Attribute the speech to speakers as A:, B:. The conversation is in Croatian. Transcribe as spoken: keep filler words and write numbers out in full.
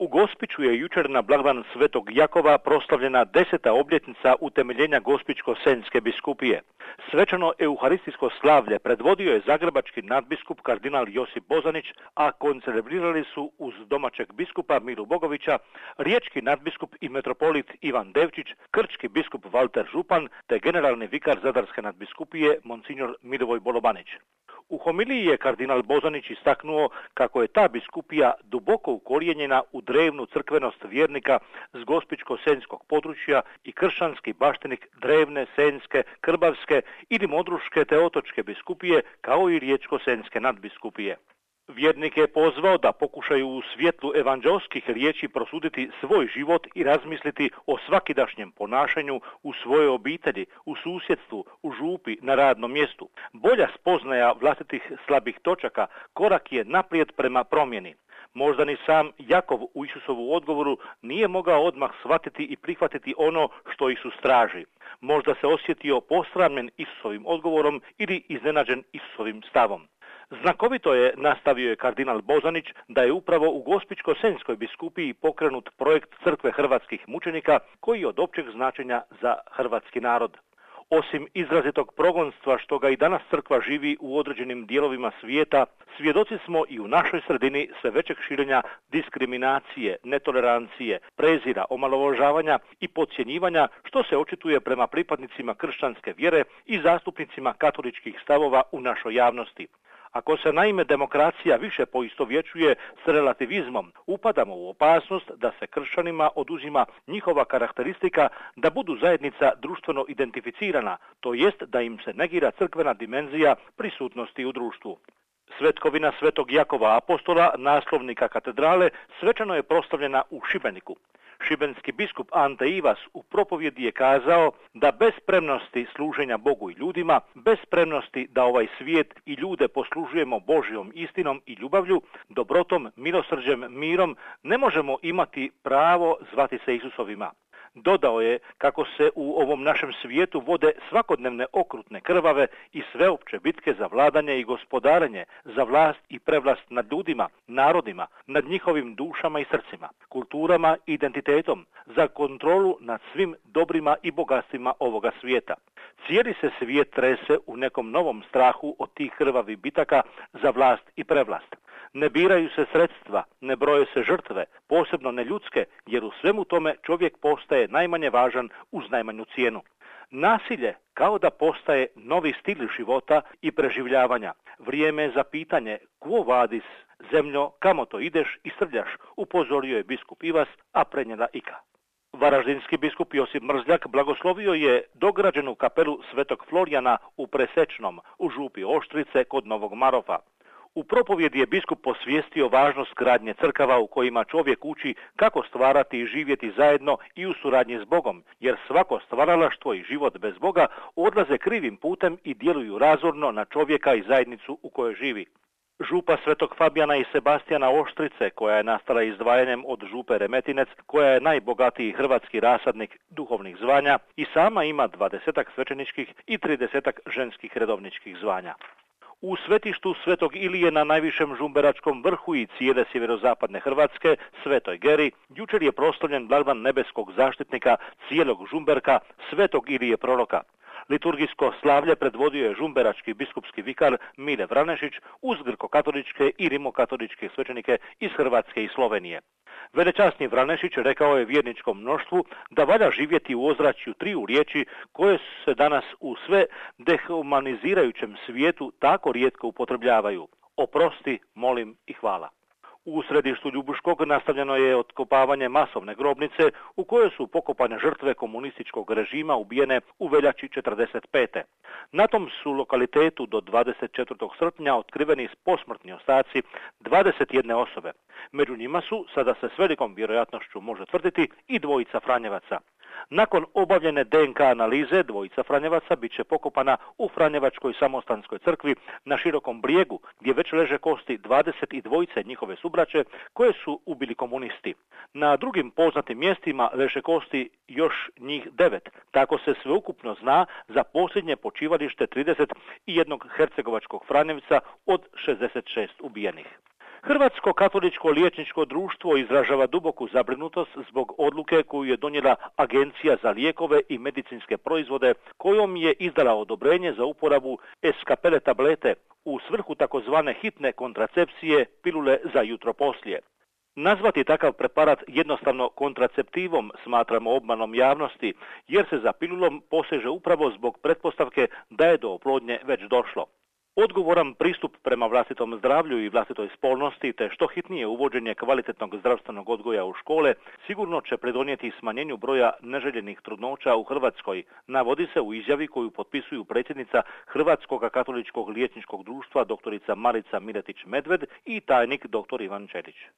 A: U Gospiću je jučer na blagdan Svetog Jakova proslavljena deseta obljetnica utemeljenja Gospićko-senjske biskupije. Svečano euharistijsko slavlje predvodio je zagrebački nadbiskup kardinal Josip Bozanić, a koncelebrirali su uz domaćeg biskupa Milu Bogovića riječki nadbiskup i metropolit Ivan Devčić, krčki biskup Valter Župan te generalni vikar zadarske nadbiskupije monsignor Milivoj Bolobanić. U homiliji je kardinal Bozanić istaknuo kako je ta biskupija duboko ukorijenjena u drevnu crkvenost vjernika s gospićko-senjskog područja i kršćanski baštenik drevne, senjske, krbavske ili modruške te otočke biskupije kao i riječko-senjske nadbiskupije. Vjernik je pozvao da pokušaju u svjetlu evanđelskih riječi prosuditi svoj život i razmisliti o svakidašnjem ponašanju u svojoj obitelji, u susjedstvu, u župi, na radnom mjestu. Bolja spoznaja vlastitih slabih točaka korak je naprijed prema promjeni. Možda ni sam Jakov u Isusovu odgovoru nije mogao odmah shvatiti i prihvatiti ono što Isus traži. Možda se osjetio posramljen Isusovim odgovorom ili iznenađen Isusovim stavom. Znakovito je, nastavio je kardinal Bozanić, da je upravo u Gospićko-senjskoj biskupiji pokrenut projekt Crkve hrvatskih mučenika koji je od općeg značenja za hrvatski narod. Osim izrazitog progonstva što ga i danas crkva živi u određenim dijelovima svijeta, svjedoci smo i u našoj sredini sve većeg širenja diskriminacije, netolerancije, prezira, omalovažavanja i podcjenjivanja što se očituje prema pripadnicima kršćanske vjere i zastupnicima katoličkih stavova u našoj javnosti. Ako se naime demokracija više poistovjećuje s relativizmom, upadamo u opasnost da se kršćanima oduzima njihova karakteristika da budu zajednica društveno identificirana, to jest da im se negira crkvena dimenzija prisutnosti u društvu. Svetkovina Svetog Jakova apostola, naslovnika katedrale, svečano je proslavljena u Šibeniku. Šibenski biskup Ante Ivas u propovjedi je kazao da bez spremnosti služenja Bogu i ljudima, bez spremnosti da ovaj svijet i ljude poslužujemo Božjom istinom i ljubavlju, dobrotom, milosrđem, mirom, ne možemo imati pravo zvati se Isusovima. Dodao je kako se u ovom našem svijetu vode svakodnevne okrutne, krvave i sveopće bitke za vladanje i gospodarenje, za vlast i prevlast nad ljudima, narodima, nad njihovim dušama i srcima, kulturama i identitetom, za kontrolu nad svim dobrima i bogatstvima ovoga svijeta. Cijeli se svijet trese u nekom novom strahu od tih krvavih bitaka za vlast i prevlast. Ne biraju se sredstva, ne broje se žrtve, posebno ne ljudske, jer u svemu tome čovjek postaje najmanje važan uz najmanju cijenu. Nasilje kao da postaje novi stil života i preživljavanja. Vrijeme je za pitanje quo vadis, zemljo, kamo to ideš i srljaš, upozorio je biskup Ivas, a prenijela Ika. Varaždinski biskup Josip Mrzljak blagoslovio je dograđenu kapelu Svetog Florijana u Presečnom, u župi Oštrice kod Novog Marofa. U propovjedi je biskup posvijestio važnost gradnje crkava u kojima čovjek uči kako stvarati i živjeti zajedno i u suradnji s Bogom, jer svako stvaralaštvo i život bez Boga odlaze krivim putem i djeluju razorno na čovjeka i zajednicu u kojoj živi. Župa Svetog Fabijana i Sebastijana Oštrice, koja je nastala izdvajanjem od župe Remetinec, koja je najbogatiji hrvatski rasadnik duhovnih zvanja i sama ima dvadesetak svećeničkih i tridesetak ženskih redovničkih zvanja. U svetištu Svetog Ilije na najvišem žumberačkom vrhu i cijele sjeverozapadne Hrvatske, Svetoj Geri, jučer je proslavljen blagdan nebeskog zaštitnika cijelog Žumberka, Svetog Ilije proroka. Liturgijsko slavlje predvodio je žumberački biskupski vikar Mile Vranešić uz grkokatoličke i rimokatoličke svećenike iz Hrvatske i Slovenije. Velečasni Vranešić rekao je vjerničkom mnoštvu da valja živjeti u ozračju triju riječi koje se danas u sve dehumanizirajućem svijetu tako rijetko upotrebljavaju: oprosti, molim i hvala. U središtu Ljubuškog nastavljeno je otkopavanje masovne grobnice u kojoj su pokopane žrtve komunističkog režima ubijene u veljači četrdeset pete. Na tom su lokalitetu do dvadeset četvrtog srpnja otkriveni posmrtni ostaci dvadeset jedne osobe. Među njima su, sada se s velikom vjerojatnošću može tvrditi, i dvojica Franjevaca. Nakon obavljene D N K analize, dvojica Franjevaca bit će pokopana u Franjevačkoj samostanskoj crkvi na Širokom Brijegu, gdje već leže kosti dvadeset dvojice njihove subraće koje su ubili komunisti. Na drugim poznatim mjestima leže kosti još njih devet. Tako se sveukupno zna za posljednje počivalište trideset jednog hercegovačkog Franjevca od šezdeset šest ubijenih. Hrvatsko katoličko liječničko društvo izražava duboku zabrinutost zbog odluke koju je donijela Agencija za lijekove i medicinske proizvode, kojom je izdala odobrenje za uporabu eskapele tablete u svrhu takozvane hitne kontracepcije pilule za jutro poslije. Nazvati takav preparat jednostavno kontraceptivom smatramo obmanom javnosti, jer se za pilulom poseže upravo zbog pretpostavke da je do oplodnje već došlo. Odgovoran pristup prema vlastitom zdravlju i vlastitoj spolnosti te što hitnije uvođenje kvalitetnog zdravstvenog odgoja u škole sigurno će pridonijeti smanjenju broja neželjenih trudnoća u Hrvatskoj, navodi se u izjavi koju potpisuju predsjednica Hrvatskog katoličkog liječničkog društva doktorica Marica Miletić-Medved i tajnik doktor Ivan Čelić.